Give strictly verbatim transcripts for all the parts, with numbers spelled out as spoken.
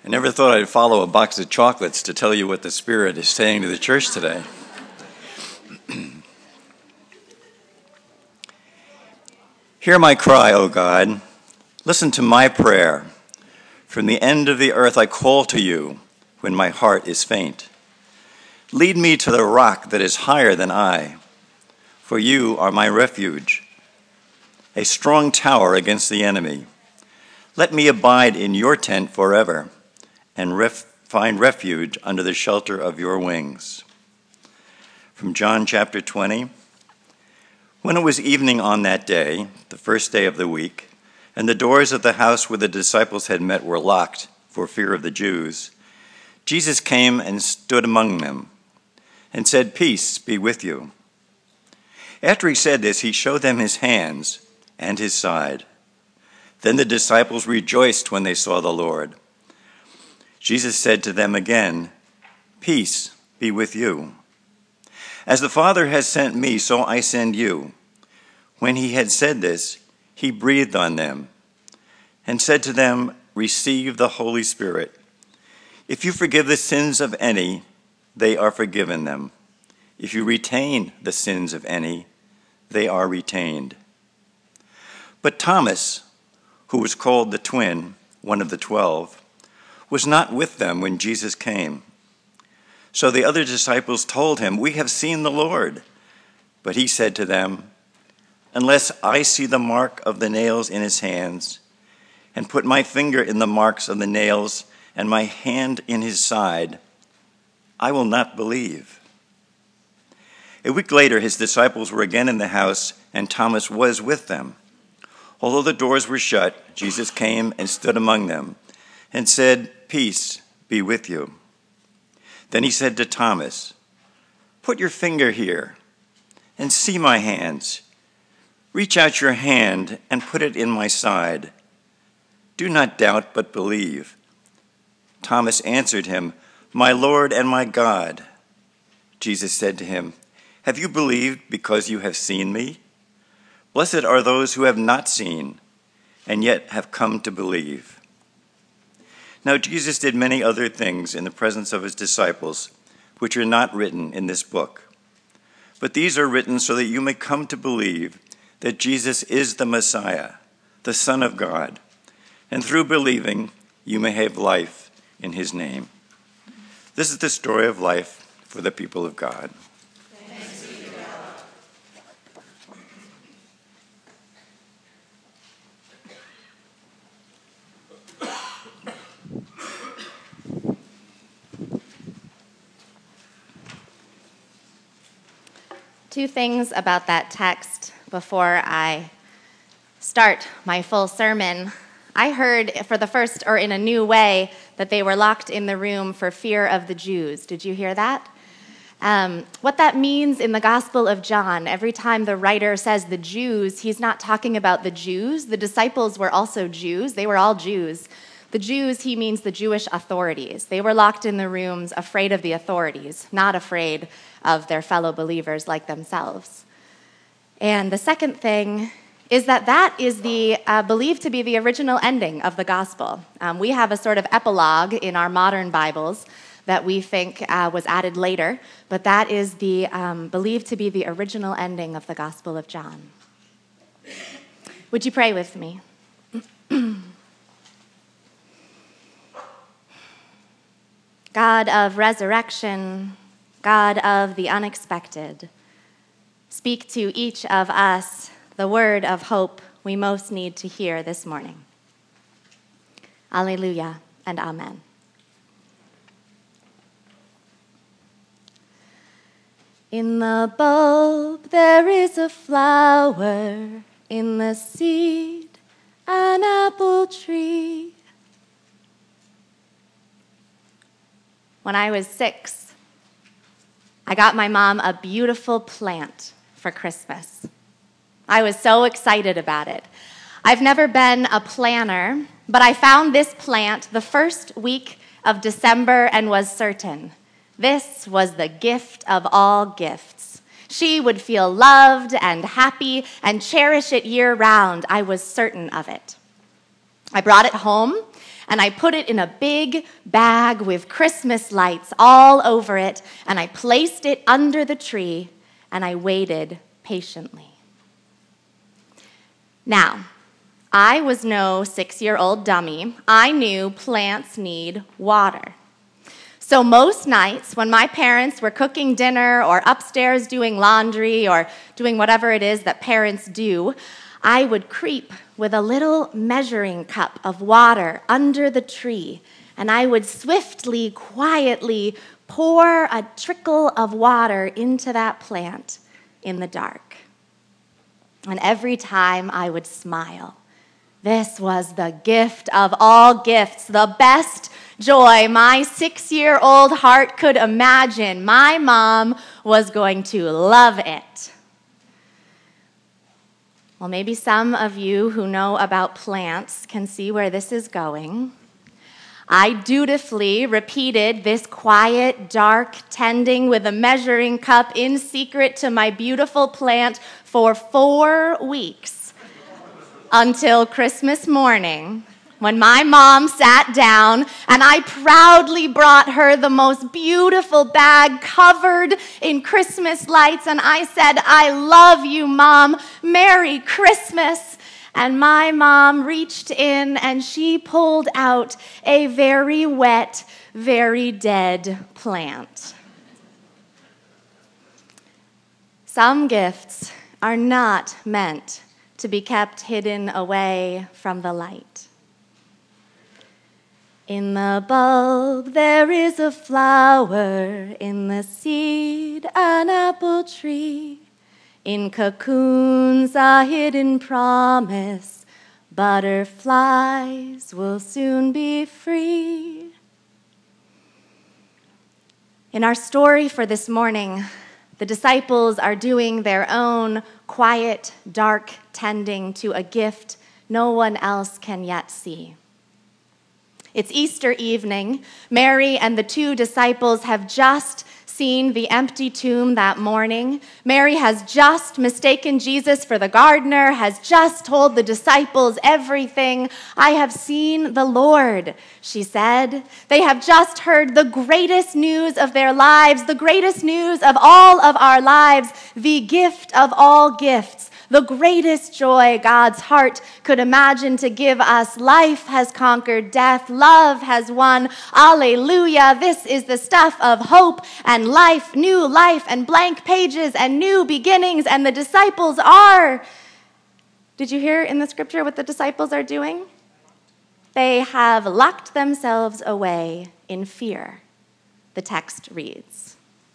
I never thought I'd follow a box of chocolates to tell you what the Spirit is saying to the church today. Hear my cry, O God. Listen to my prayer. From the end of the earth I call to you when my heart is faint. Lead me to the rock that is higher than I, for you are my refuge, a strong tower against the enemy. Let me abide in your tent forever and ref- find refuge under the shelter of your wings. From John chapter twenty. When it was evening on that day, the first day of the week, and the doors of the house where the disciples had met were locked for fear of the Jews, Jesus came and stood among them and said, "Peace be with you." After he said this, he showed them his hands and his side. Then the disciples rejoiced when they saw the Lord. Jesus said to them again, "Peace be with you. As the Father has sent me, so I send you." When he had said this, he breathed on them and said to them, "Receive the Holy Spirit. If you forgive the sins of any, they are forgiven them. If you retain the sins of any, they are retained." But Thomas, who was called the twin, one of the twelve, was not with them when Jesus came. So the other disciples told him, "We have seen the Lord." But he said to them, "Unless I see the mark of the nails in his hands, and put my finger in the marks of the nails and my hand in his side, I will not believe." A week later, his disciples were again in the house, and Thomas was with them. Although the doors were shut, Jesus came and stood among them and said, "Peace be with you." Then he said to Thomas, "Put your finger here and see my hands. Reach out your hand and put it in my side. Do not doubt, but believe." Thomas answered him, "My Lord and my God." Jesus said to him, "Have you believed because you have seen me? Blessed are those who have not seen and yet have come to believe." Now Jesus did many other things in the presence of his disciples, which are not written in this book. But these are written so that you may come to believe that Jesus is the Messiah, the Son of God, and through believing you may have life in his name. This is the story of life for the people of God. Thanks be to God. Two things about that text before I start my full sermon. I heard for the first, or in a new way, that they were locked in the room for fear of the Jews. Did you hear that? Um, what that means in the Gospel of John, every time the writer says the Jews, he's not talking about the Jews. The disciples were also Jews. They were all Jews. The Jews, he means the Jewish authorities. They were locked in the rooms afraid of the authorities, not afraid of their fellow believers like themselves. And the second thing is that that is the uh, believed to be the original ending of the gospel. Um, we have a sort of epilogue in our modern Bibles that we think uh, was added later, but that is the um, believed to be the original ending of the Gospel of John. Would you pray with me? God of resurrection, God of the unexpected, speak to each of us the word of hope we most need to hear this morning. Alleluia and amen. In the bulb there is a flower, in the seed an apple tree. When I was six, I got my mom a beautiful plant for Christmas. I was so excited about it. I've never been a planner, but I found this plant the first week of December and was certain this was the gift of all gifts. She would feel loved and happy and cherish it year-round. I was certain of it. I brought it home, and I put it in a big bag with Christmas lights all over it, and I placed it under the tree, and I waited patiently. Now, I was no six-year-old dummy. I knew plants need water. So most nights when my parents were cooking dinner or upstairs doing laundry or doing whatever it is that parents do, I would creep with a little measuring cup of water under the tree, and I would swiftly, quietly pour a trickle of water into that plant in the dark. And every time I would smile. This was the gift of all gifts, the best joy my six-year-old heart could imagine. My mom was going to love it. Well, maybe some of you who know about plants can see where this is going. I dutifully repeated this quiet, dark tending with a measuring cup in secret to my beautiful plant for four weeks. Until Christmas morning, when my mom sat down and I proudly brought her the most beautiful bag covered in Christmas lights, and I said, "I love you, Mom. Merry Christmas." And my mom reached in and she pulled out a very wet, very dead plant. Some gifts are not meant to be kept hidden away from the light. In the bulb there is a flower, in the seed an apple tree, in cocoons a hidden promise, butterflies will soon be free. In our story for this morning, the disciples are doing their own quiet, dark tending to a gift no one else can yet see. It's Easter evening. Mary and the two disciples have just seen the empty tomb that morning. Mary has just mistaken Jesus for the gardener, has just told the disciples everything. "I have seen the Lord," she said. They have just heard the greatest news of their lives, the greatest news of all of our lives, the gift of all gifts, the greatest joy God's heart could imagine to give us. Life has conquered death. Love has won. Alleluia. This is the stuff of hope and life, new life and blank pages and new beginnings. And the disciples are. Did you hear in the scripture what the disciples are doing? They have locked themselves away in fear, the text reads.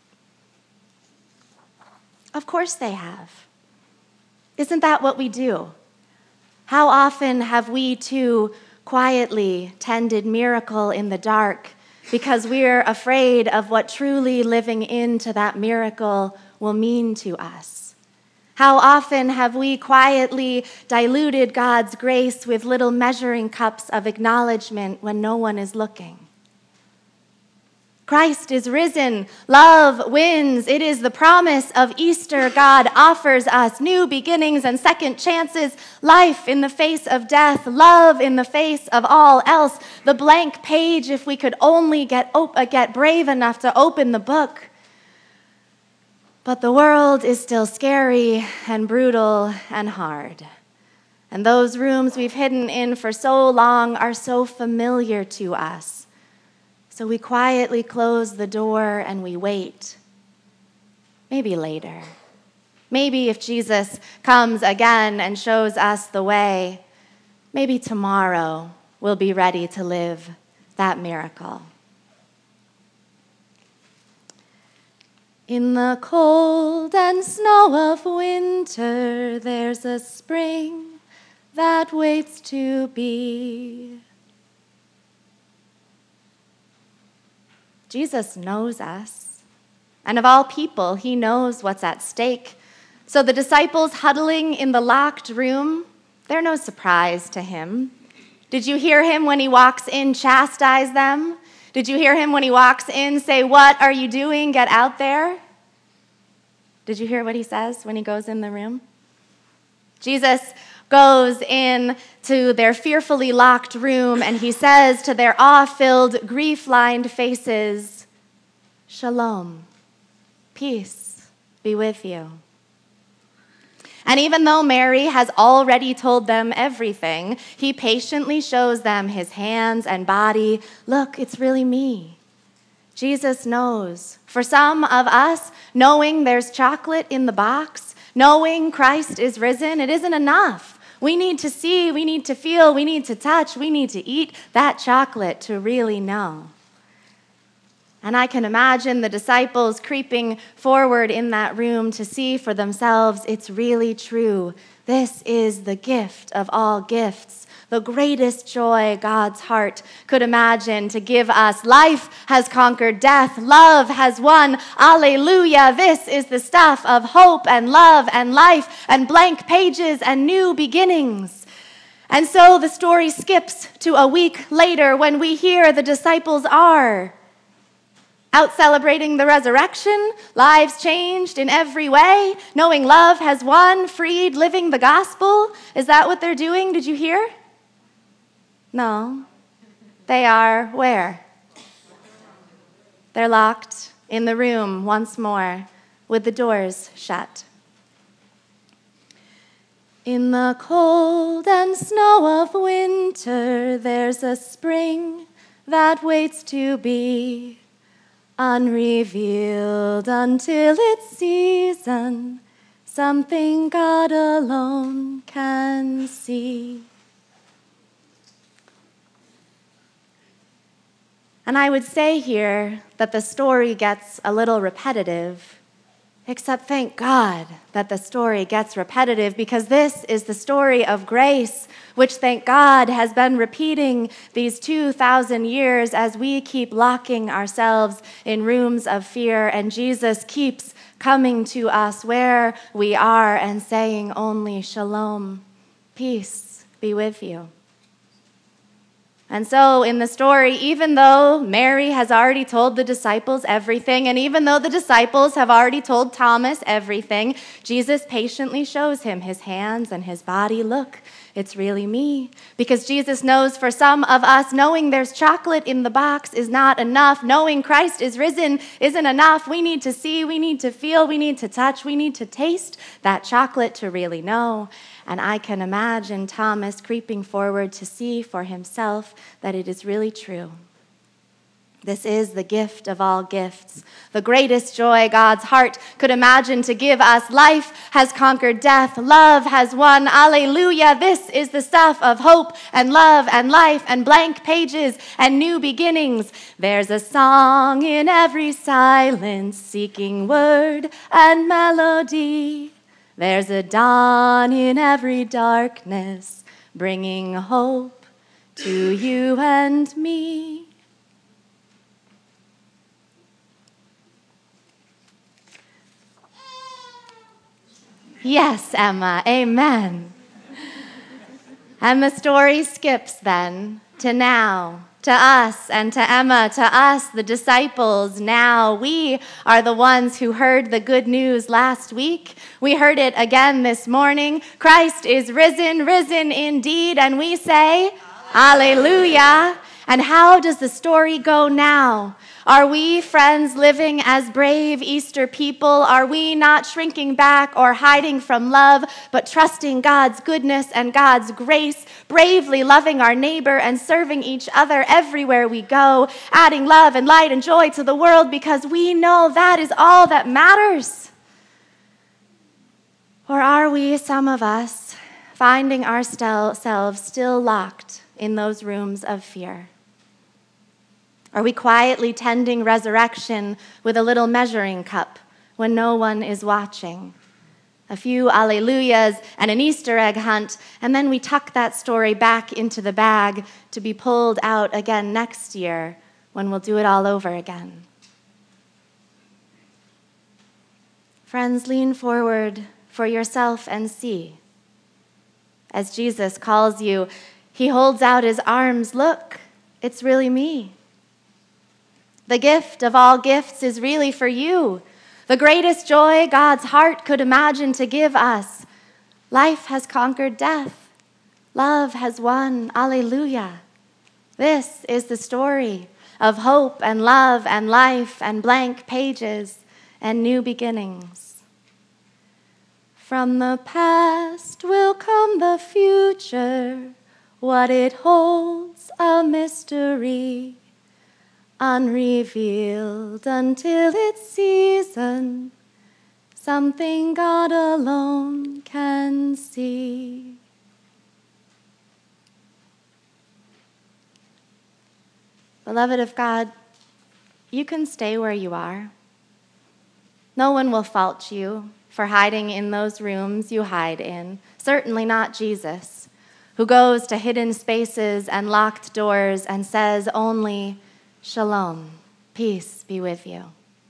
Of course they have. Isn't that what we do? How often have we too quietly tended miracle in the dark because we're afraid of what truly living into that miracle will mean to us? How often have we quietly diluted God's grace with little measuring cups of acknowledgement when no one is looking? Christ is risen. Love wins. It is the promise of Easter. God offers us new beginnings and second chances, life in the face of death, love in the face of all else, the blank page if we could only get, op- get brave enough to open the book. But the world is still scary and brutal and hard. And those rooms we've hidden in for so long are so familiar to us. So we quietly close the door and we wait. Maybe later. Maybe if Jesus comes again and shows us the way, maybe tomorrow we'll be ready to live that miracle. In the cold and snow of winter, there's a spring that waits to be. Jesus knows us, and of all people, he knows what's at stake. So the disciples huddling in the locked room, they're no surprise to him. Did you hear him when he walks in chastise them? Did you hear him when he walks in say, "What are you doing? Get out there"? Did you hear what he says when he goes in the room? Jesus goes in to their fearfully locked room, and he says to their awe-filled, grief-lined faces, "Shalom, peace be with you." And even though Mary has already told them everything, he patiently shows them his hands and body. Look, it's really me. Jesus knows. For some of us, knowing there's chocolate in the box, knowing Christ is risen, it isn't enough. We need to see, we need to feel, we need to touch, we need to eat that chocolate to really know. And I can imagine the disciples creeping forward in that room to see for themselves it's really true. This is the gift of all gifts, the greatest joy God's heart could imagine to give us. Life has conquered death. Love has won. Alleluia. This is the stuff of hope and love and life and blank pages and new beginnings. And so the story skips to a week later when we hear the disciples are out celebrating the resurrection, lives changed in every way, knowing love has won, freed, living the gospel. Is that what they're doing? Did you hear? No. They are where? They're locked in the room once more with the doors shut. In the cold and snow of winter, there's a spring that waits to be unrevealed until its season, something God alone can see. And I would say here that the story gets a little repetitive, except thank God that the story gets repetitive, because this is the story of grace, which thank God has been repeating these two thousand years as we keep locking ourselves in rooms of fear, and Jesus keeps coming to us where we are and saying only shalom, peace be with you. And so in the story, even though Mary has already told the disciples everything, and even though the disciples have already told Thomas everything, Jesus patiently shows him his hands and his body. Look, it's really me. Because Jesus knows for some of us, knowing there's chocolate in the box is not enough. Knowing Christ is risen isn't enough. We need to see, we need to feel, we need to touch, we need to taste that chocolate to really know. And I can imagine Thomas creeping forward to see for himself that it is really true. This is the gift of all gifts, the greatest joy God's heart could imagine to give us. Life has conquered death. Love has won. Alleluia. This is the stuff of hope and love and life and blank pages and new beginnings. There's a song in every silence, seeking word and melody. There's a dawn in every darkness, bringing hope to you and me. Yes, Emma, amen. And the story skips then to now, to us and to Emma, to us, the disciples. Now we are the ones who heard the good news last week. We heard it again this morning. Christ is risen, risen indeed, and we say, Alleluia. And how does the story go now? Are we, friends, living as brave Easter people? Are we not shrinking back or hiding from love, but trusting God's goodness and God's grace, bravely loving our neighbor and serving each other everywhere we go, adding love and light and joy to the world because we know that is all that matters? Or are we, some of us, finding ourselves still locked in those rooms of fear? Are we quietly tending resurrection with a little measuring cup when no one is watching? A few alleluias and an Easter egg hunt, and then we tuck that story back into the bag to be pulled out again next year when we'll do it all over again. Friends, lean forward for yourself and see. As Jesus calls you, he holds out his arms. Look, it's really me. The gift of all gifts is really for you. The greatest joy God's heart could imagine to give us. Life has conquered death. Love has won. Alleluia. This is the story of hope and love and life and blank pages and new beginnings. From the past will come the future, what it holds a mystery, unrevealed until its season, something God alone can see. Beloved of God, you can stay where you are. No one will fault you for hiding in those rooms you hide in, certainly not Jesus, who goes to hidden spaces and locked doors and says only, "Shalom, peace be with you."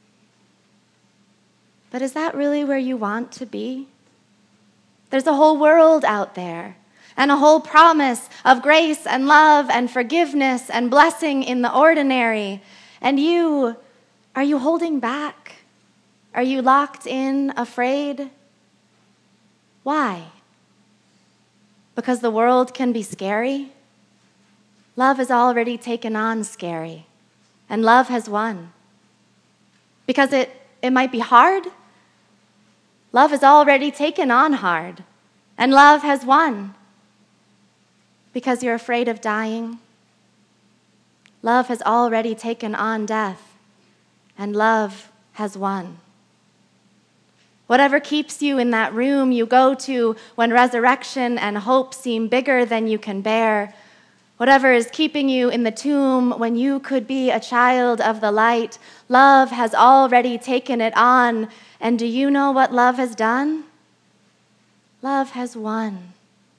But is that really where you want to be? There's a whole world out there, and a whole promise of grace and love and forgiveness and blessing in the ordinary. And you, are you holding back? Are you locked in, afraid? Why? Because the world can be scary? Love has already taken on scary, and love has won. Because it, it might be hard? Love has already taken on hard, and love has won. Because you're afraid of dying? Love has already taken on death, and love has won. Whatever keeps you in that room you go to when resurrection and hope seem bigger than you can bear, whatever is keeping you in the tomb when you could be a child of the light, love has already taken it on. And do you know what love has done? Love has won.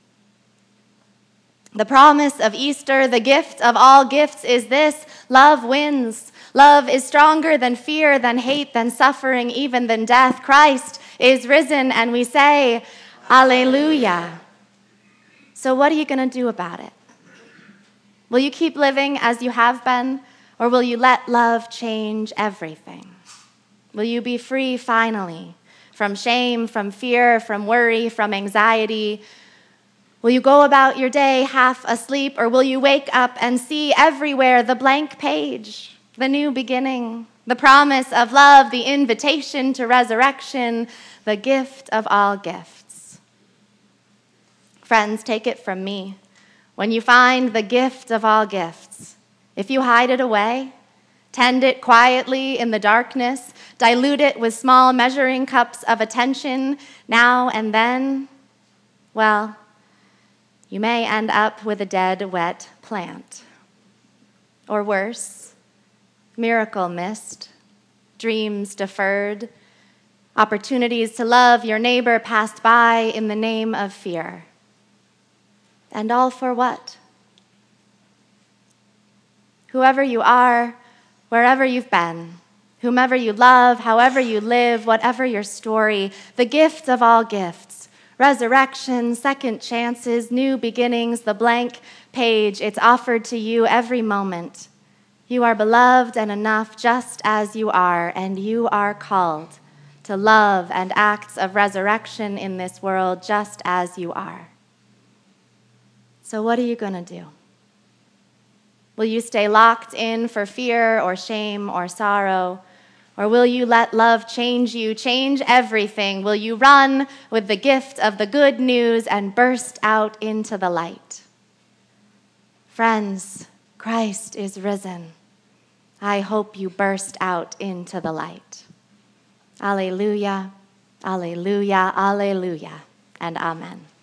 The promise of Easter, the gift of all gifts, is this: love wins. Love is stronger than fear, than hate, than suffering, even than death. Christ is risen, and we say, Alleluia. So what are you going to do about it? Will you keep living as you have been, or will you let love change everything? Will you be free finally from shame, from fear, from worry, from anxiety? Will you go about your day half asleep, or will you wake up and see everywhere the blank page, the new beginning, the promise of love, the invitation to resurrection, the gift of all gifts? Friends, take it from me. When you find the gift of all gifts, if you hide it away, tend it quietly in the darkness, dilute it with small measuring cups of attention now and then, well, you may end up with a dead, wet plant. Or worse, miracle missed, dreams deferred, opportunities to love your neighbor passed by in the name of fear. And all for what? Whoever you are, wherever you've been, whomever you love, however you live, whatever your story, the gift of all gifts, resurrection, second chances, new beginnings, the blank page, it's offered to you every moment. You are beloved and enough just as you are, and you are called to love and acts of resurrection in this world just as you are. So what are you going to do? Will you stay locked in for fear or shame or sorrow? Or will you let love change you, change everything? Will you run with the gift of the good news and burst out into the light? Friends, Christ is risen. I hope you burst out into the light. Alleluia, alleluia, alleluia, and amen.